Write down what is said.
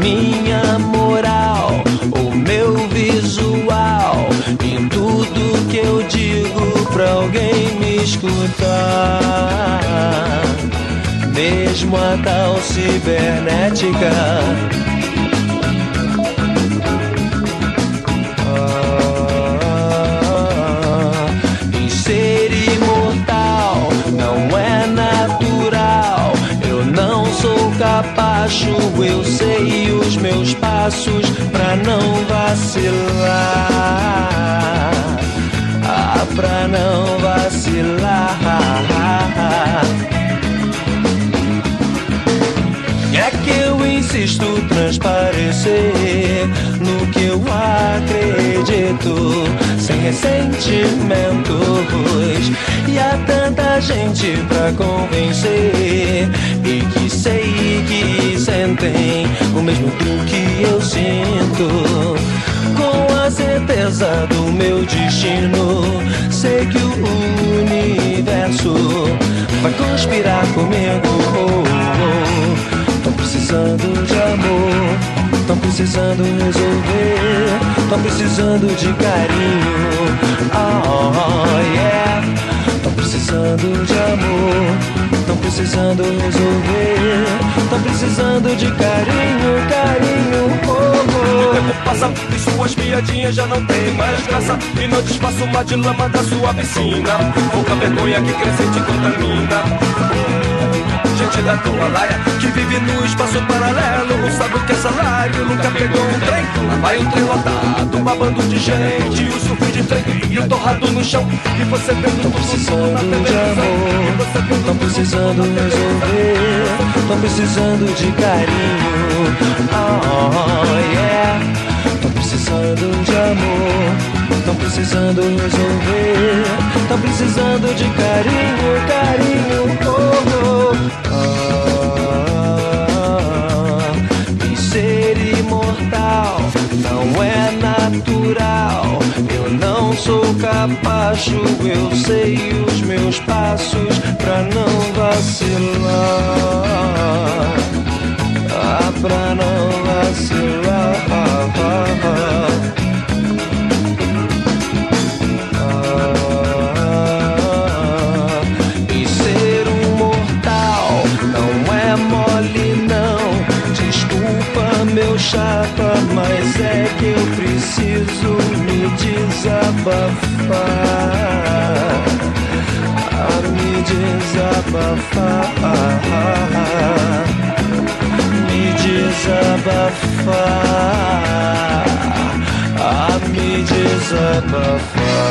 minha moral, o meu visual, em tudo que eu digo pra alguém me escutar, mesmo a tal cibernética. Em ser imortal não é natural, eu não sou capacho, eu sei os meus passos pra não vacilar, pra não vacilar. É que eu insisto transparecer no que eu acredito, sem ressentimentos. E há tanta gente pra convencer, e que sei que sentem o mesmo que eu sinto. Com a certeza do meu destino, sei que o universo vai conspirar comigo. Tão precisando de amor, tão precisando resolver, tão precisando de carinho. Oh yeah. Tão precisando de amor, tão precisando resolver, tão precisando de carinho, carinho. Oh, oh. O tempo passa e suas piadinhas já não tem mais graça, e não desfaço uma de lama da sua piscina. Pouca vergonha que cresce e te contamina. Gente da tua laia, que vive no espaço paralelo, não sabe o que é salário, nunca pegou um trem. Lá vai um trem lotado, um bando de gente, o surf de trem e o torrado no chão. E você vendo tão precisando de amor, tão precisando resolver, tão precisando de carinho. Oh yeah. Tão precisando de amor, tão precisando resolver, tão precisando de carinho, carinho. Oh, oh. E ser imortal não é natural, eu não sou capacho, eu sei os meus passos pra não vacilar, pra não vacilar. E ser um mortal não é mole não, desculpa meu chapa, mas é que eu preciso me desabafar, me desabafar, me desabafar, me desabafar.